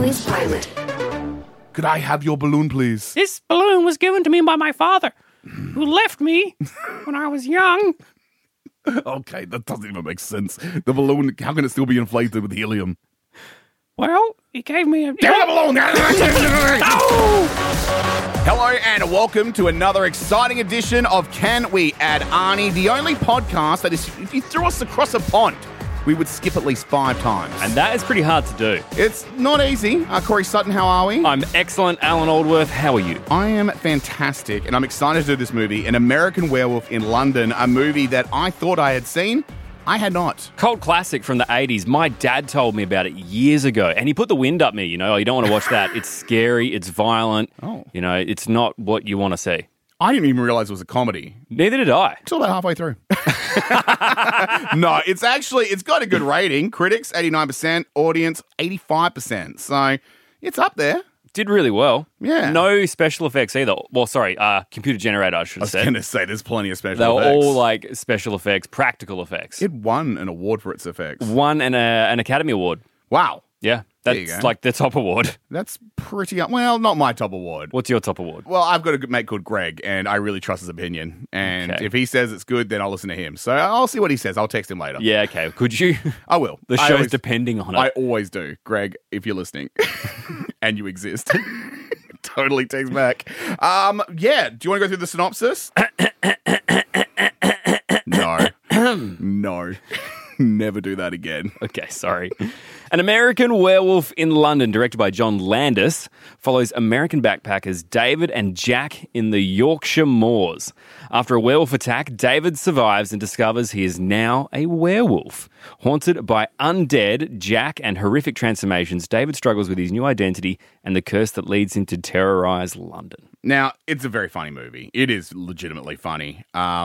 Family's pilot. Could I have your balloon, please? This balloon was given to me by my father, who left me when I was young. Okay, that doesn't even make sense. The balloon, how can it still be inflated with helium? Well, he gave me a... Get the balloon! Hello and welcome to another exciting edition of Can We Add Arnie, the only podcast that is, if you threw us across a pond, we would skip at least 5 times. And that is pretty hard to do. It's not easy. Corey Sutton, how are we? I'm excellent, Alan Aldworth. How are you? I am fantastic, and I'm excited to do this movie, An American Werewolf in London, a movie that I thought I had seen. I had not. Cult classic from the 80s. My dad told me about it years ago, and he put the wind up me, you know. You don't want to watch that. It's scary. It's violent. Oh. You know, it's not what you want to see. I didn't even realize it was a comedy. Neither did I. Until about halfway through. No, it's got a good rating. Critics, 89%. Audience, 85%. So it's up there. Did really well. Yeah. No special effects either. Well, sorry, computer generated, I should I was have said. going to say there's plenty of special They were effects. all like special effects, practical effects. It won an award for its effects. Won an Academy Award. Wow. Yeah, There you that's go. like the top award. That's pretty... Well, not my top award. What's your top award? Well, I've got a good mate called Greg, and I really trust his opinion. And Okay. if he says it's good, then I'll listen to him. So I'll see what he says. I'll text him later. Yeah, okay. Could you? I will. The I show's always- depending on it. I always do. Greg, if you're listening and you exist. Totally takes back. Yeah. Do you want to go through the synopsis? No. No. Never do that again. Okay, sorry. An American Werewolf in London, directed by John Landis, follows American backpackers David and Jack in the Yorkshire moors. After a werewolf attack, David survives and discovers he is now a werewolf. Haunted by undead, Jack, and horrific transformations, David struggles with his new identity and the curse that leads him to terrorize London. Now, it's a very funny movie. It is legitimately funny.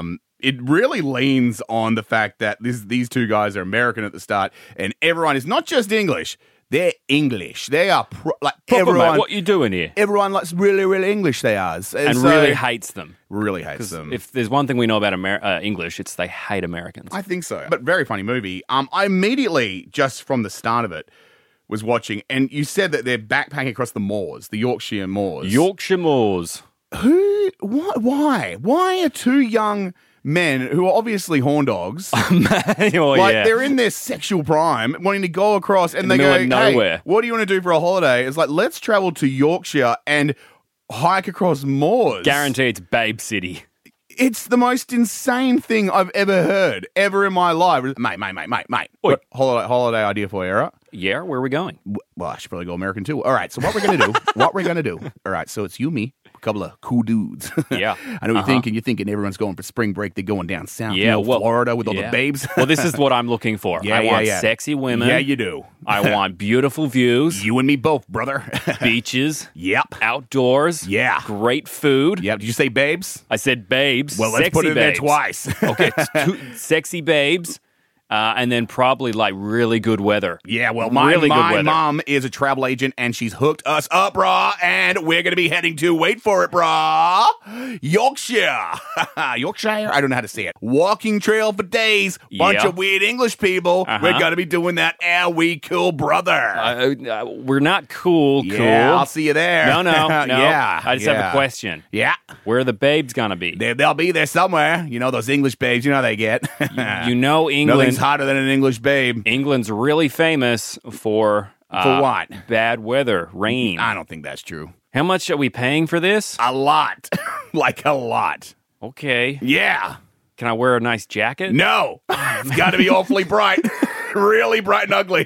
It really leans on the fact that these two guys are American at the start, and everyone is not just English. They're English. They are Proper, everyone. mate, what you doing here? Everyone likes really, really English. They are, And so- really hates them. really hates them. If there's one thing we know about English, it's they hate Americans. I think so. But very funny movie. I immediately, just from the start of it, was watching, and you said that they're backpacking across the moors, the Yorkshire moors. Yorkshire moors. Who? What? Why? Why are two young men who are obviously horn dogs, Oh, like yeah. they're in their sexual prime, wanting to go across, and In they the go, middle of nowhere. "Hey, what do you want to do for a holiday?" It's like, let's travel to Yorkshire and hike across moors. Guarantee it's Babe City. It's the most insane thing I've ever heard, ever in my life. Mate. Oi. What holiday idea for you, all right? Yeah, where are we going? Well, I should probably go American too. All right, so what we're going to do, all right, so it's you, me, a couple of cool dudes. Yeah. I know you're thinking everyone's going for spring break. They're going down south, Yeah, well, Florida with all yeah. the babes. Well, this is what I'm looking for. Yeah, I want yeah. sexy women. Yeah, you do. I want beautiful views, You and me both, brother. beaches, Yep. outdoors. Yeah. Great food. Yep. Did you say babes? I said babes. Well, let's sexy put it in there babes. twice. Okay, sexy babes. And then probably like really good weather. Yeah, well, my really good weather. mom is a travel agent, and she's hooked us up, brah, and we're going to be heading to, wait for it, brah, Yorkshire. Yorkshire? I don't know how to say it. Walking trail for days, bunch Yeah. of weird English people. Uh-huh. We're going to be doing that, are we cool, brother? We're not cool. Yeah, I'll see you there. No. Yeah, I just have yeah. a question. Yeah, Where are the babes gonna be? they'll be there somewhere. You know, those English babes, you know how they get. You know England. Nothing's hotter than an English babe. England's really famous for what? Bad weather, rain. I don't think that's true. How much are we paying for this? A lot. Like a lot. Okay. Yeah. Can I wear a nice jacket? No. It's got to be awfully bright. Really bright and ugly.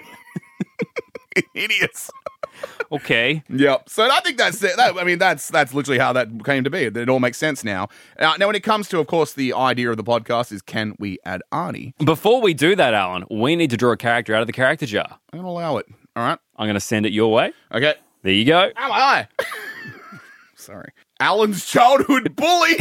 Idiots. Okay. Yep. So I think that's it. That's literally how that came to be. It all makes sense now. Now, when it comes to, of course, the idea of the podcast is, can we add Arnie? Before we do that, Alan, we need to draw a character out of the character jar. I'm going to allow it. All right. I'm going to send it your way. Okay. There you go. Ow, my eye. Sorry. Alan's childhood bully.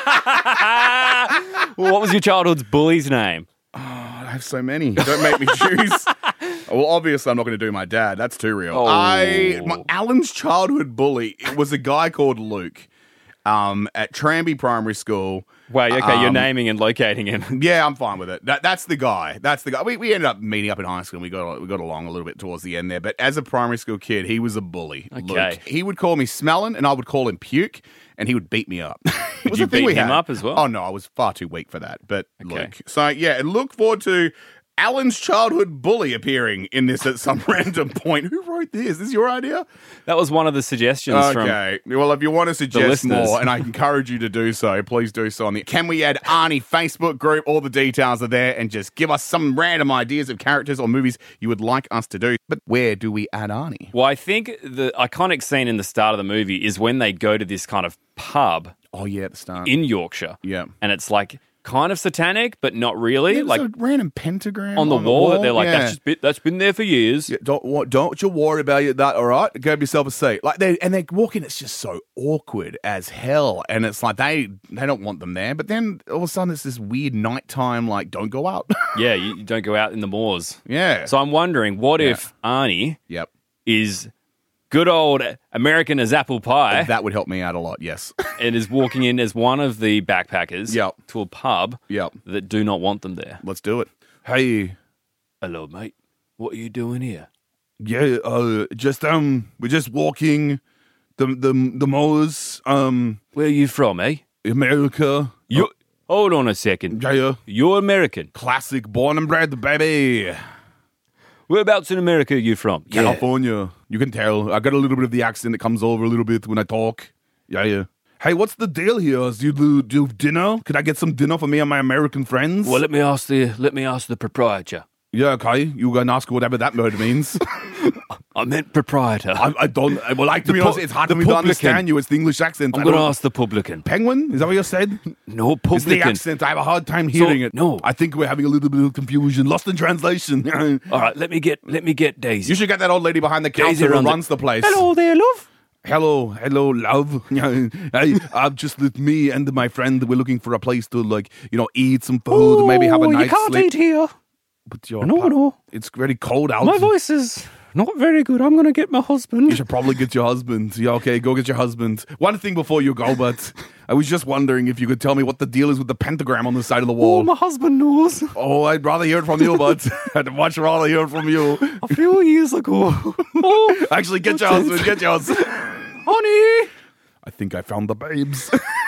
What was your childhood's bully's name? I have so many. Don't make me choose. Well, obviously, I'm not going to do my dad. That's too real. Oh. Alan's childhood bully was a guy called Luke at Tranby Primary School. Wow, okay, you're naming and locating him. Yeah, I'm fine with it. That's the guy. That's the guy. We ended up meeting up in high school and we got along a little bit towards the end there. But as a primary school kid, he was a bully. Okay. Luke. He would call me smelling and I would call him puke and he would beat me up. Did you beat him up as well? Oh, no, I was far too weak for that. But Okay. Luke. So, yeah, look forward to Alan's childhood bully appearing in this at some random point. Who wrote this? Is this your idea? That was one of the suggestions from... Okay. Well, if you want to suggest listeners. more, and I encourage you to do so, please do so on the Can We Add Arnie Facebook group. All the details are there, and just give us some random ideas of characters or movies you would like us to do. But where do we add Arnie? Well, I think the iconic scene in the start of the movie is when they go to this kind of pub Oh, yeah, at the start. in Yorkshire. Yeah. And it's like kind of satanic, but not really. Yeah, like a random pentagram on the wall that they're like, yeah. that's been there for years. Yeah, don't you worry about it, that, all right? Grab yourself a seat. Like they walk in, it's just so awkward as hell. And it's like they don't want them there. But then all of a sudden it's this weird nighttime, like, don't go out. Yeah, you don't go out in the moors. Yeah. So I'm wondering, what if Arnie Yep. is good old American as apple pie That would help me out a lot, yes. and is walking in as one of the backpackers Yep. to a pub Yep. that do not want them there? Let's do it. Hey, Hello, mate. What are you doing here? yeah, we're just walking the moors, Where are you from, eh? America. Hold on a second. Yeah, You're American. classic, born and bred, baby. Whereabouts in America are you from? California. You can tell. I got a little bit of the accent that comes over a little bit when I talk. Yeah. Hey, what's the deal here? Do you do dinner? Could I get some dinner for me and my American friends? Well, let me ask the proprietor. Yeah, okay. You go and ask whatever that word means. I meant proprietor. I don't. Well, like, to be honest, it's hard for the me to publican. understand you. It's the English accent. I'm I going to don't- ask the publican. Penguin? Is that what you said? No, It's the publican. accent. I have a hard time hearing it. no. I think we're having a little bit of confusion. Lost in translation. All right, let me get Daisy. You should get that old lady behind the Daisy counter who runs it. runs the place. Hello there, love. Hello, love. Hey, I'm just with me and my friend. We're looking for a place to, eat some food, maybe have a Oh, night's you can't sleep. eat here. But your No. It's very cold out. My voice is not very good. I'm going to get my You husband. should probably get your husband. Yeah, okay, go get your husband. One thing before you go, but I was just wondering if you could tell me what the deal is with the pentagram on the side of the Oh, wall. my husband knows. Oh, I'd rather hear it from you, but I'd much rather hear it from you. A few years ago. Oh, Actually, get your husband, get yours. honey. I think I found the babes.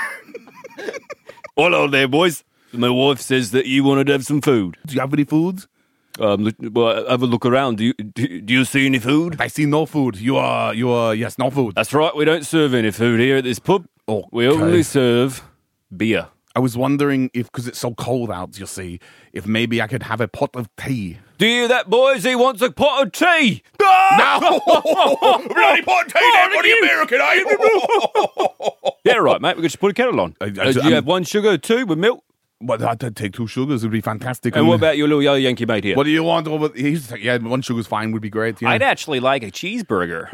Hello there, boys. My wife says that you wanted to have some food. Do you have any food? Well, have a look around. Do you see any food? I see no food. You are, yes, no food. That's right. We don't serve any food here at this pub. Oh, We only serve beer. I was wondering if, because it's so cold out, you see, if maybe I could have a pot of tea. Do you hear that, boys? He wants a pot of tea. No! Bloody pot of tea, then, what are you American, are you? Yeah, right, mate. We could just put a kettle on. Do you have one sugar, two with milk? But I'd take 2 sugars, it would be fantastic. And what about your little yellow Yankee mate here? What do you want over? He's like, yeah, 1 sugar's fine, would be great. Yeah. I'd actually like a cheeseburger.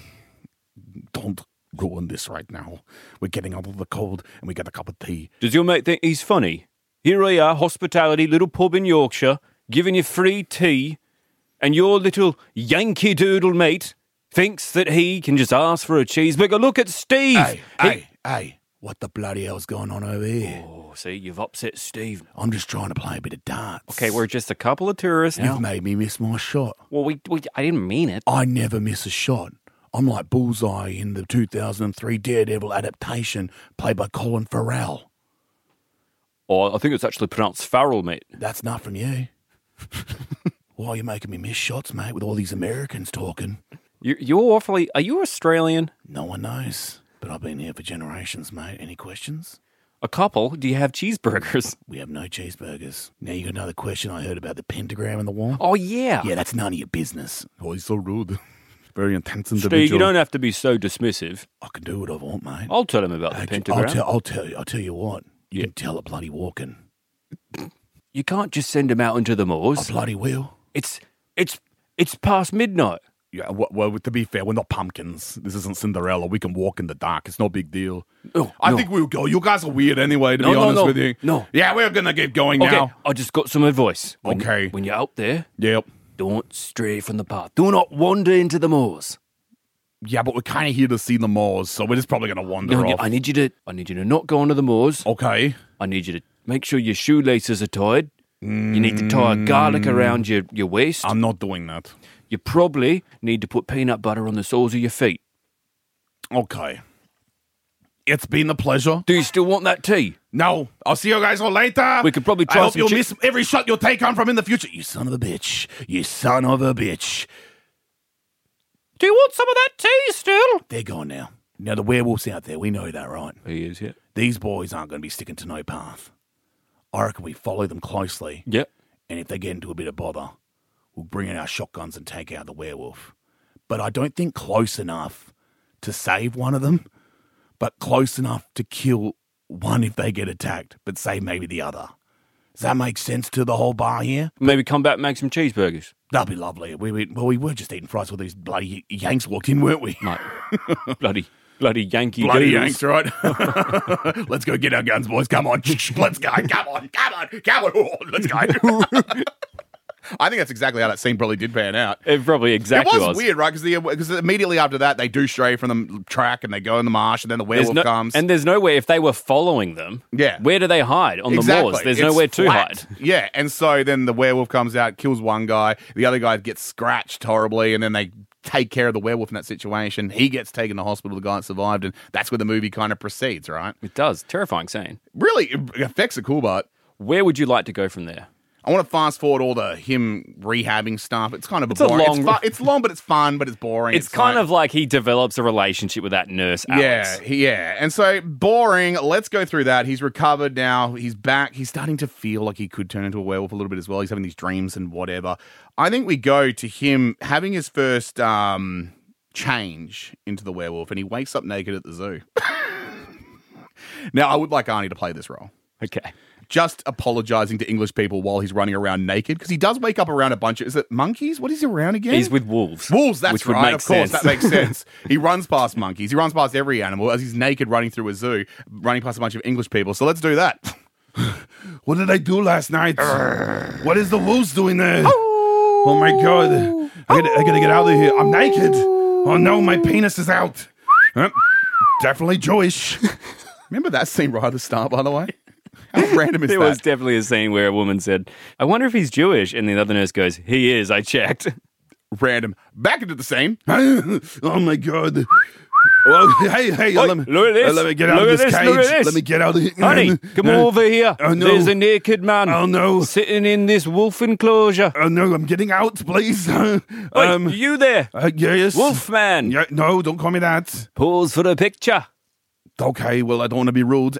Don't ruin this right now. We're getting out of the cold and we get a cup of tea. Does your mate think he's funny? Here we are, hospitality, little pub in Yorkshire, giving you free tea, and your little Yankee Doodle mate thinks that he can just ask for a cheeseburger. Look at Steve. Hey, what the bloody hell's going on over here? Oh, see, you've upset Steve. I'm just trying to play a bit of darts. Okay, we're just a couple of tourists now. You've made me miss my shot. Well, I didn't mean it. I never miss a shot. I'm like Bullseye in the 2003 Daredevil adaptation played by Colin Farrell. Oh, I think it's actually pronounced Farrell, mate. That's not from you. Why are you making me miss shots, mate, with all these Americans talking? You're awfully... Are you Australian? No one knows, but I've been here for generations, mate. Any questions? A couple? Do you have cheeseburgers? We have no cheeseburgers. Now you got another question I heard about the pentagram in the wall? Oh, yeah. Yeah, that's none of your business. Oh, he's so rude. Very intense individual. Steve, you don't have to be so dismissive. I can do what I want, mate. I'll tell him about the pentagram. I'll tell you what. You can tell a bloody walking. You can't just send him out into the I moors. bloody will. It's past midnight. Yeah, well, to be fair, we're not pumpkins. This isn't Cinderella. We can walk in the dark. It's no big deal. Oh, I no. think we'll go. You guys are weird anyway, to be No, honest no, with you. no. Yeah, we're going to get going Okay, now. I just got some advice. Okay. When you're out there, Yep. don't stray from the path. Do not wander into the moors. Yeah, but we're kind of here to see the moors, so we're just probably going to wander No, off. I need you to not go onto the moors. Okay. I need you to make sure your shoelaces are tied. You need to tie a garlic around your waist. I'm not doing that. You probably need to put peanut butter on the soles of your feet. Okay. It's been a pleasure. Do you still want that tea? No. I'll see you guys all later. We could probably try I hope some you'll miss every shot you'll take on from in the future. You son of a bitch. You son of a bitch. Do you want some of that tea still? They're gone now. Now, the werewolf's out there. We know that, right? He is, yeah. These boys aren't going to be sticking to no path. I reckon we follow them closely. Yep. And if they get into a bit of bother, we'll bring in our shotguns and take out the werewolf. But I don't think close enough to save one of them, but close enough to kill one if they get attacked, but save maybe the other. Does that make sense to the whole bar here? Maybe come back and make some cheeseburgers. That'd be lovely. We were just eating fries when these bloody Yanks walked in, weren't we? Mate, bloody Yankee Bloody doodles. Yanks, right? Let's go get our guns, boys. Come on. Let's go. Come on. Oh, let's go. I think that's exactly how that scene probably did pan out. It probably exactly was weird, right? Because immediately after that, they do stray from the track and they go in the marsh, and then the werewolf comes. And there's nowhere, if they were following them, where do they hide? On the moors. There's nowhere to hide. Yeah, and so then the werewolf comes out, kills one guy, the other guy gets scratched horribly, and then they take care of the werewolf in that situation. He gets taken to hospital, the guy that survived, and that's where the movie kind of proceeds, right? It does. Terrifying scene. Really, effects are cool, but where would you like to go from there? I want to fast forward all the him rehabbing stuff. It's kind of boring. It's long, but it's fun, but it's boring. It's kind of like he develops a relationship with that nurse, Alex. Yeah. And so, boring. Let's go through that. He's recovered now. He's back. He's starting to feel like he could turn into a werewolf a little bit as well. He's having these dreams and whatever. I think we go to him having his first change into the werewolf, and he wakes up naked at the zoo. Now, I would like Arnie to play this role. Okay. Just apologizing to English people while he's running around naked, because he does wake up around a bunch of, is it monkeys? What is he around again? He's with wolves. Wolves, that's which would right. make Of course, sense. that makes sense. He runs past monkeys. He runs past every animal as he's naked running through a zoo, running past a bunch of English people. So let's do that. What did I do last night? What is the wolves doing there? Oh my God. I gotta get out of here. I'm naked. Oh no, my penis is out. Definitely Jewish. Remember that scene right at the start, by the way? How random is There that? was definitely a scene where a woman said, I wonder if he's Jewish. And the other nurse goes, he is, I checked. Random. Back into the scene. Oh my God. Well, hey, Oi, let me get out Look of at this this, look at cage. this. Let me get out of here. Honey, come over here. Oh, no. There's a naked man. Oh no. Sitting in this wolf enclosure. Oh no, I'm getting out, please. Wait, you there? Yes. Wolfman. Yeah, no, don't call me that. Pose for a picture. Okay, well, I don't want to be rude.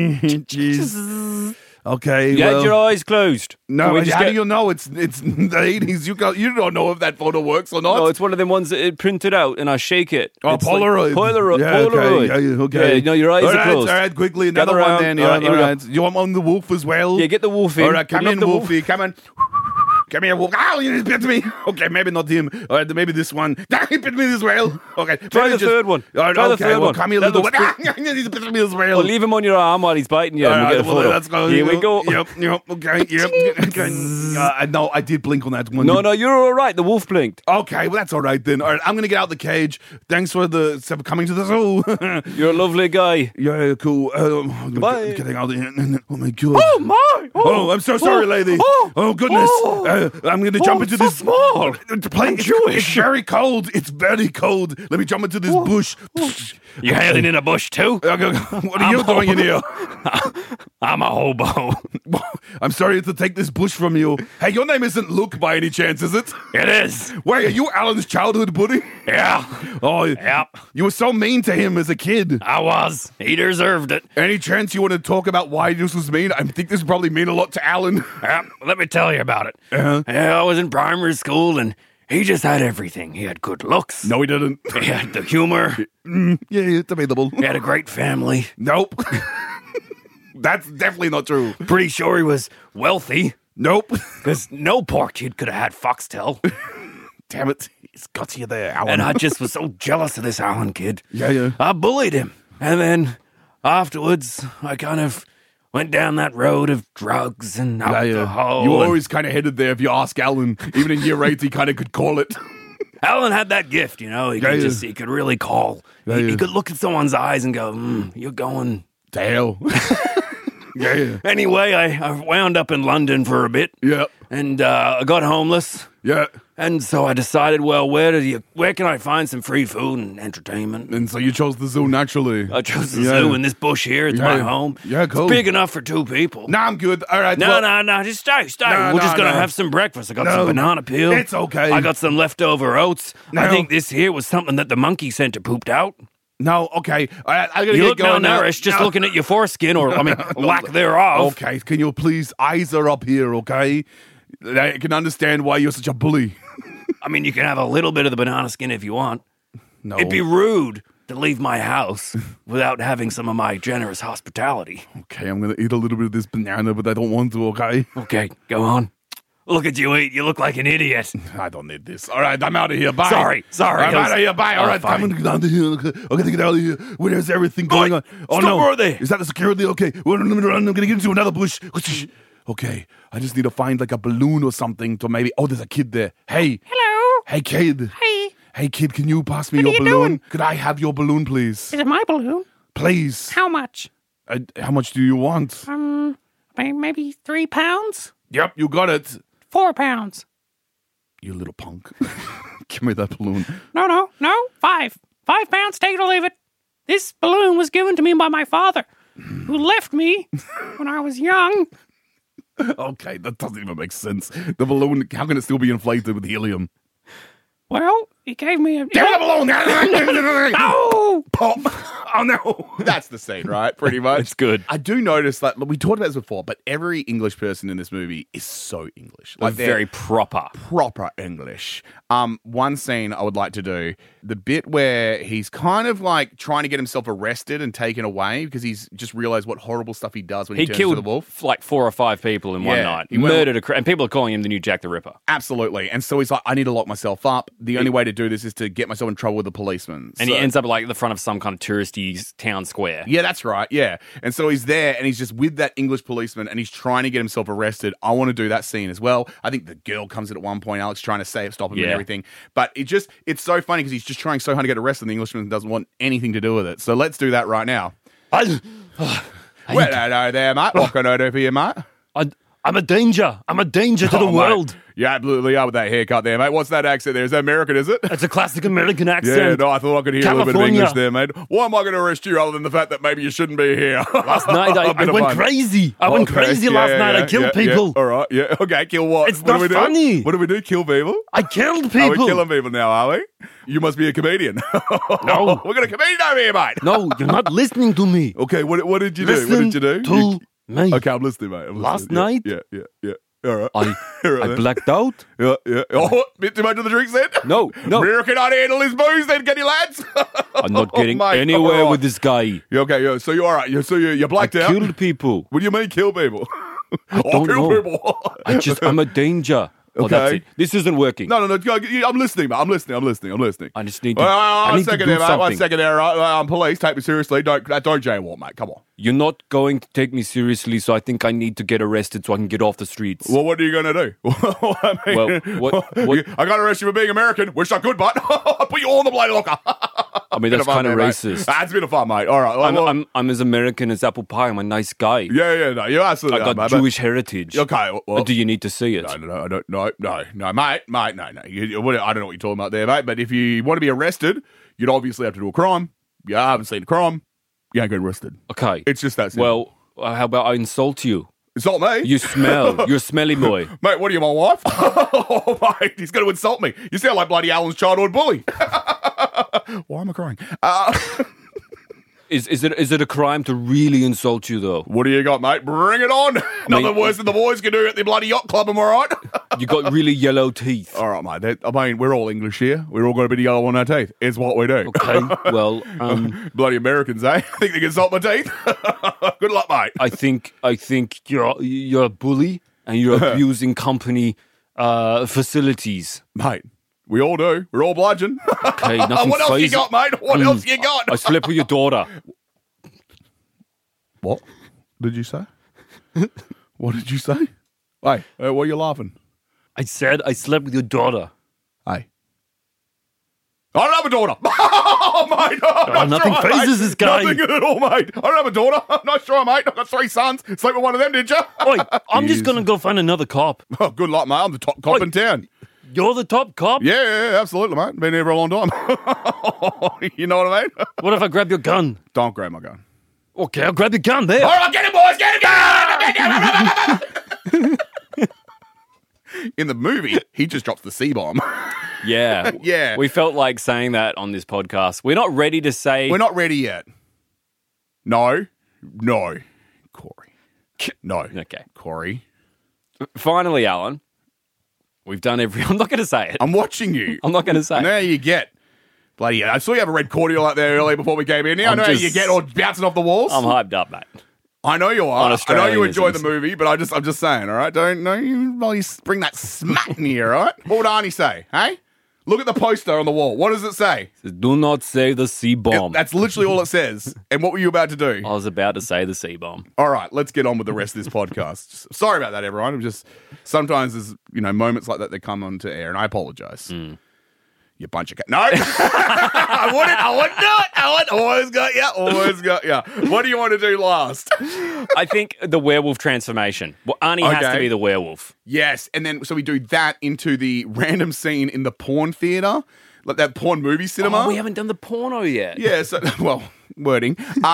Jeez. Okay, You well. had your eyes closed. No, Can we just how get- do you know it's the 80s? You don't know if that photo works or not. No, it's one of them ones that it printed out and I shake it. Oh, It's like Polaroid. Polaroid. Yeah, Polaroid. okay. Yeah, no, your eyes All are right, closed. All right, quickly. Another Gather one round. then. All right, here we go. You want on the wolf as well? Yeah, get the wolf in. All right, come Bring in, up the wolf. Wolfie. Come on. Come here, Wolf. Oh, you bit me. Okay, maybe not him. All right, maybe this one. He bit me as well. Okay. Try maybe the third one. All right, Try the okay, third well, one. come here, That little looks one. He's bit me as well. Well, leave him on your arm while he's biting you All and we'll right, get a photo. let's go. Here we go. Yep, okay, yep. Okay. No, I did blink on that one. No, you're all right. The wolf blinked. Okay, well, that's all right then. All right, I'm going to get out the cage. Thanks for coming to the zoo. You're a lovely guy. Yeah, cool. Goodbye. Getting out of here. Oh, my God. Oh, my. Oh, I'm so sorry, lady. Oh, goodness. I'm going to jump into this. small. It's very cold. It's very cold. Let me jump into this bush. You hiding in a bush too? What are you doing in here? I'm a hobo. I'm sorry to take this bush from you. Hey, your name isn't Luke by any chance, is it? It is. Wait, are you Alan's childhood buddy? Yeah. Oh, Yep. You were so mean to him as a kid. I was. He deserved it. Any chance you want to talk about why this was mean? I think this probably mean a lot to Alan. Let me tell you about it. Uh-huh. I was in primary school and he just had everything. He had good looks. No, he didn't. He had the humor. Yeah, it's available. He had a great family. Nope. That's definitely not true. Pretty sure he was wealthy. Nope. Because no poor kid could have had Foxtel. Damn it. It's got you there, Alan. And I just was so jealous of this Alan kid. Yeah. I bullied him. And then afterwards, I kind of went down that road of drugs and alcohol. You were and always kind of headed there if you ask Alan. Even in year 8, he kind of could call it. Alan had that gift, you know. He could really call. He could look at someone's eyes and go, you're going To hell. Yeah. Anyway, I wound up in London for a bit. Yeah. And I got homeless. Yeah. And so I decided, well, where can I find some free food and entertainment? And so you chose the zoo naturally. I chose the zoo in this bush here. It's my home. Yeah, cool. It's big enough for 2 people. Nah, I'm good. All right. No, just stay. We're just going to have some breakfast. I got some banana peel. It's okay. I got some leftover oats. No. I think this here was something that the monkey center pooped out. No, okay. All right, I gotta You get look going now. malnourished just No. looking at your foreskin, or, lack thereof. Okay, can you please, eyes are up here, okay? I can understand why you're such a bully. You can have a little bit of the banana skin if you want. No. It'd be rude to leave my house without having some of my generous hospitality. Okay, I'm gonna eat a little bit of this banana, but I don't want to, okay? Okay, go on. Look at you eat. You look like an idiot. I don't need this. All right, I'm out of here. Bye. Sorry. I'm out of here. Bye. All right, fine. I'm gonna get out of here. I'm gonna get out of here. Where's everything going on? Oh, Stop no. right there. Is that the security? Okay. Well, I'm gonna get into another bush. Okay, I just need to find like a balloon or something to maybe. Oh, there's a kid there. Hey. Hello. Hey, kid. Hey. Hey, kid, can you pass me What your are you balloon? doing? Could I have your balloon, please? Is it my balloon? Please. How much? How much do you want? Maybe 3 pounds? Yep, you got it. 4 pounds? You little punk. Give me that balloon. No. 5. 5 pounds, take it or leave it. This balloon was given to me by my father, who left me when I was young. Okay, that doesn't even make sense. The balloon, how can it still be inflated with helium? Well, he gave me a... Give me the balloon! No! Pop! Oh no! That's the scene, right? Pretty much. It's good. I do notice that we talked about this before, but every English person in this movie is so English. Like they're very proper. proper English. One scene I would like to do, the bit where he's kind of like trying to get himself arrested and taken away because he's just realized what horrible stuff he does when he He turns killed to the wolf. like 4 or 5 people in one Yeah, night. he went- Murdered and people are calling him the new Jack the Ripper. Absolutely. And so he's like, I need to lock myself up. The only way to do this is to get myself in trouble with the policeman. And he ends up like at the front of some kind of touristy town square. Yeah, that's right. Yeah. And so he's there and he's just with that English policeman and he's trying to get himself arrested. I want to do that scene as well. I think the girl comes in at one point, Alex trying to stop him and Yeah. everything. But it's so funny because he's just trying so hard to get arrested and the Englishman doesn't want anything to do with it. So let's do that right now. Well, hello there, mate. What can I do for you, mate? I'm a danger. I'm a danger to the Oh, mate. world. You absolutely are with that haircut there, mate. What's that accent there? Is that American, is it? It's a classic American Yeah, accent. no, I thought I could hear a little bit of California. English there, mate. Why am I going to arrest you other than the fact that maybe you shouldn't be here? Last night I Bit of went fun. crazy. I went Okay, crazy yeah, last night. yeah, I killed yeah, people. Yeah. All right, yeah. Okay, kill what? It's What not do we do? funny. What do we do? Kill people? I killed Are people. we killing people now, are we? You must be a comedian. No. We're got a comedian over here, mate. No, you're not listening to me. Okay, what did you do? Listen What did you do? to me. Okay, I'm listening, mate. I'm Last listening. night? Yeah. All right. I All right, I then. blacked out. Yeah. Oh, bit too much of the drinks then? No. American can't handle his booze then, can you, lads? I'm not getting mate, anywhere all right. with this guy. Yeah, okay, yeah. So you're all right. So you blacked I out. killed people. What do you mean, kill people? I don't kill know. people. I'm a danger. Oh, that's Okay. it. This isn't working. No. I'm listening, mate. I'm listening. I just need to. Well, I one need to second do there, mate. One something. second there. Police, take me seriously. Don't jaywalk, mate. Come on. You're not going to take me seriously, so I think I need to get arrested so I can get off the streets. Well, what are you going to do? I mean, Well, what- I got arrested for being American. Wish I could, but I put you all in the bloody locker. I mean, that's kind of racist. That's a bit of fun, mate. All right. I'm as American as apple pie. I'm a nice guy. Yeah. No, you're I absolutely. got mate, Jewish heritage. Okay. Well, Do you need to see it? No, mate, no. I don't know what you're talking about there, mate. But if you want to be arrested, you'd obviously have to do a crime. You haven't seen a crime, you ain't getting arrested. Okay. It's just that simple. Well, how about I insult you? Insult me? You smell. You're a smelly boy. Mate, what are you, my wife? Oh, mate, he's going to insult me. You sound like bloody Alan's childhood bully. Why am I crying? Is it a crime to really insult you though? What do you got, mate? Bring it on. Nothing worse than the boys can do at the bloody yacht club, am I right? You got really yellow teeth. All right, mate. We're all English here. We're all got a bit of yellow on our teeth. It's what we do. Okay. Well, Bloody Americans, eh? Think they can salt my teeth? Good luck, mate. I think you're a bully and you're abusing company facilities. Mate, we all do. We're all bludgeon. Okay, nothing What else you crazy. got, mate? What else you got? I slept with your daughter. What did you say? What did you say? Hey, why are you laughing? I said I slept with your daughter. Hey. I don't have a daughter. Oh, mate. I'm not nothing sure, phases mate. this guy. Nothing at all, mate. I don't have a daughter. I'm not sure, mate. I've got 3 sons. Sleep with one of them, did you? Oi, I'm just going to go find another cop. Oh, good luck, mate. I'm the top cop Oi. in town. You're the top cop? Yeah, absolutely, mate. Been here for a long time. You know what I mean? What if I grab your gun? Don't grab my gun. Okay, I'll grab your gun there. All right, get him, boys. Get him. In the movie, he just drops the C-bomb. Yeah. Yeah. We felt like saying that on this podcast. We're not ready to say... We're not ready yet. No. Corey. No. Okay. Corey. Finally, Alan, we've done every... I'm not going to say it. I'm watching you. I'm not going to say it. There you get. Bloody hell. I saw you have a red cordial out there earlier before we came in here. I I'm know how just- you get all bouncing off the walls. I'm hyped up, mate. I know you On are. I know you Australianisms. enjoy the movie, but I'm just saying, all right? Don't you bring that smut in here, all right? What would Arnie say, hey? Look at the poster on the wall. What does it say? Do not say the C-bomb. That's literally all it says. And what were you about to do? I was about to say the C-bomb. All right, let's get on with the rest of this podcast. Sorry about that, everyone. I'm just sometimes there's moments like that that come onto air, and I apologize. You bunch of no, I wouldn't do it. I always got you. What do you want to do last? I think the werewolf transformation. Well, Arnie has to Okay. be the werewolf. Yes, and then so we do that into the random scene in the porn theater, like that porn movie cinema. Oh, we haven't done the porno yet. Yeah, so, well, wording.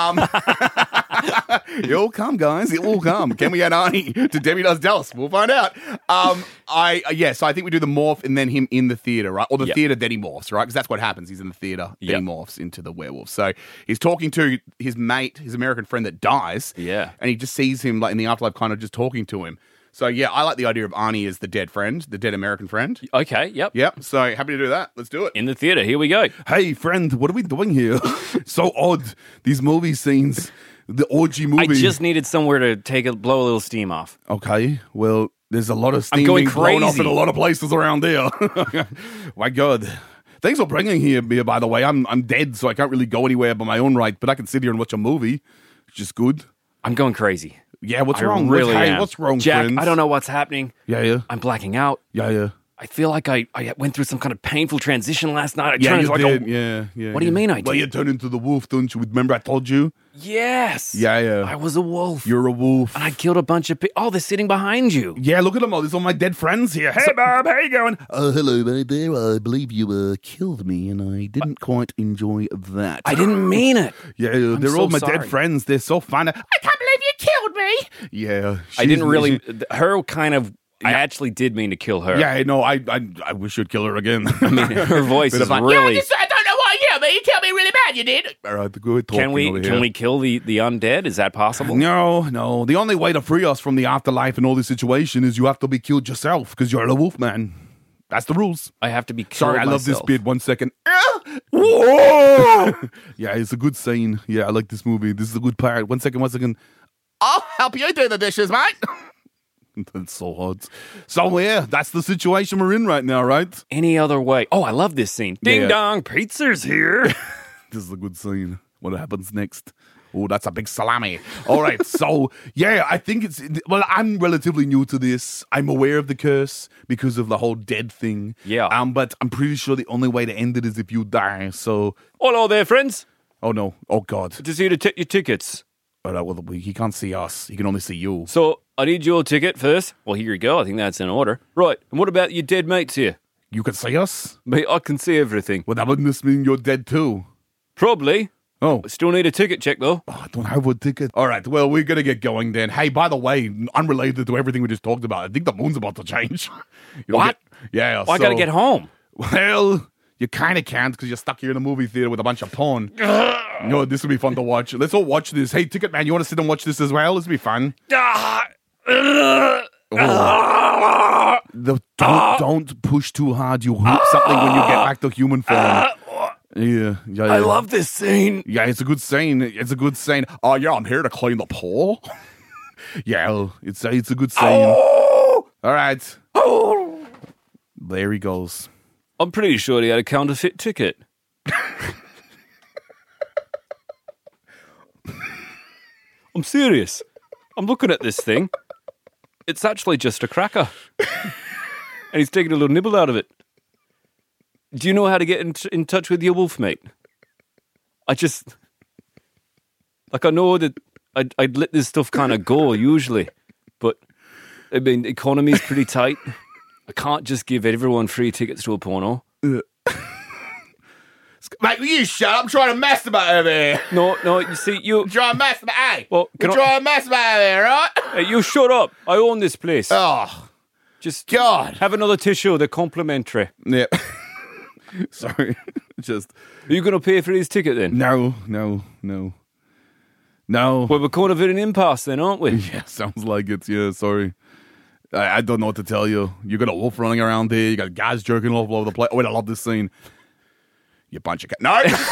It'll come, guys. It will come. Can we add Arnie to Debbie Does Dallas? We'll find out. So I think we do the morph and then him in the theater, right? Or the Yep. theater, then he morphs, right? Because that's what happens. He's in the theater, then Yep. he morphs into the werewolf. So he's talking to his mate, his American friend that dies. Yeah. And he just sees him like in the afterlife kind of just talking to him. So yeah, I like the idea of Arnie as the dead friend, the dead American friend. Okay, yep. Yep. So happy to do that. Let's do it. In the theater. Here we go. Hey, friend, what are we doing here? So odd. These movie scenes, the orgy movie. I just needed somewhere to blow a little steam off. Okay, well, there's a lot of steam going being blown off crazy. in a lot of places around there. My God. Thanks for bringing here, by the way. I'm dead, so I can't really go anywhere by my own right, but I can sit here and watch a movie, which is good. I'm going crazy. Yeah, what's I wrong? really Hey, am. what's wrong, Jack, friends? I don't know what's happening. Yeah. I'm blacking out. Yeah. I feel like I went through some kind of painful transition last night. I Yeah, turned you into like did. Yeah. What do you mean I Well, did? you turned into the wolf, don't you? Remember I told you? Yes. Yeah. I was a wolf. You're a wolf. And I killed a bunch of people. Oh, they're sitting behind you. Yeah, look at them all. These are my dead friends here. Hey, Bob, how you going? Oh, hello, mate. There, I believe you killed me, and I didn't quite enjoy that. I didn't mean it. Yeah, they're so all my sorry. dead friends. They're so fun. I can't believe you killed me. Yeah, I didn't really. she- Her kind of. I actually did mean to kill her. yeah, no, I wish you'd kill her again. I mean, her voice Bit is of fun. really. I don't know why you killed me. You killed me really bad. You did. All right, good talking Can we over here. can we kill the undead? Is that possible? No. The only way to free us from the afterlife and all this situation is you have to be killed yourself because you're a wolf man. That's the rules. I have to be killed Sorry, I love this myself. bit. 1 second. Whoa! Yeah, it's a good scene. Yeah, I like this movie. This is a good part. 1 second. I'll help you do the dishes, mate. That's so hot. So, yeah, that's the situation we're in right now, right? Any other way? Oh, I love this scene. Ding Yeah. dong, pizza's here. This is a good scene. What happens next? Oh, that's a big salami. All right, so, yeah, I think I'm relatively new to this. I'm aware of the curse because of the whole dead thing. Yeah. But I'm pretty sure the only way to end it is if you die. So, Hello there, friends. oh no. Oh, God. Just here to take your tickets. All right, well, he can't see us. He can only see you. So I need your ticket first. Well, here you go. I think that's in order. Right. And what about your dead mates here? You can see us? Mate, I can see everything. Well, that wouldn't this mean you're dead too? Probably. Oh. I still need a ticket check though. I don't have a ticket. All right, well, we're going to get going then. Hey, by the way, unrelated to everything we just talked about, I think the moon's about to change. You What? Yeah. I gotta get home. Well, you kind of can't because you're stuck here in a movie theater with a bunch of porn. No, this will be fun to watch. Let's all watch this. Hey, Ticket Man, you want to sit and watch this as well? This will be fun. Don't push too hard. You hoop something when you get back to human form. Yeah. I love this scene. Yeah, it's a good scene. It's a good scene. Oh, yeah, I'm here to clean the pool. Yeah, it's a good scene. All right. There he goes. I'm pretty sure he had a counterfeit ticket. I'm serious. I'm looking at this thing. It's actually just a cracker. And he's taking a little nibble out of it. Do you know how to get in touch with your wolf mate? I know that I'd let this stuff kind of go usually, but I mean, the economy's pretty tight. I can't just give everyone free tickets to a porno. Mate, will you shut up? I'm trying to masturbate over here. No, you see, you... Try and masturbate. Hey, Well, try and masturbate over here, right? Hey, you shut up. I own this place. Oh, Just God. have another tissue. They're complimentary. Yep. Sorry. Just... Are you going to pay for his ticket then? No. Well, we're kind of in an impasse then, aren't we? Yeah, sounds like it. Yeah, sorry. I don't know what to tell you. You got a wolf running around there. You got guys jerking all over the place. Oh, wait, I love this scene. You bunch of No!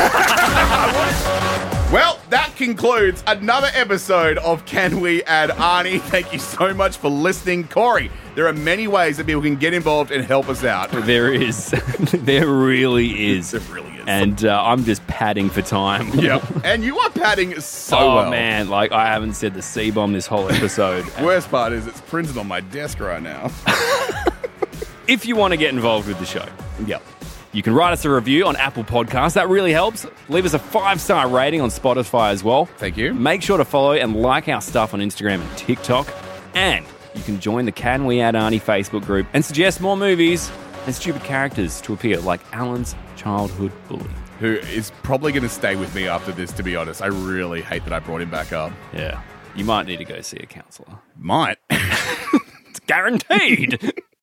Well, that concludes another episode of Can We Add Arnie? Thank you so much for listening. Corey, there are many ways that people can get involved and help us out. There is. There really is. There really is. And I'm just padding for time. Yep. And you are padding so Oh, well. man. Like, I haven't said the C-bomb this whole episode. Worst part is it's printed on my desk right now. If you want to get involved with the show, Yep. you can write us a review on Apple Podcasts. That really helps. Leave us a 5-star rating on Spotify as well. Thank you. Make sure to follow and like our stuff on Instagram and TikTok. And you can join the Can We Add Arnie Facebook group and suggest more movies and stupid characters to appear, like Alan's childhood bully. Who is probably going to stay with me after this, to be honest. I really hate that I brought him back up. Yeah. You might need to go see a counsellor. Might. It's guaranteed.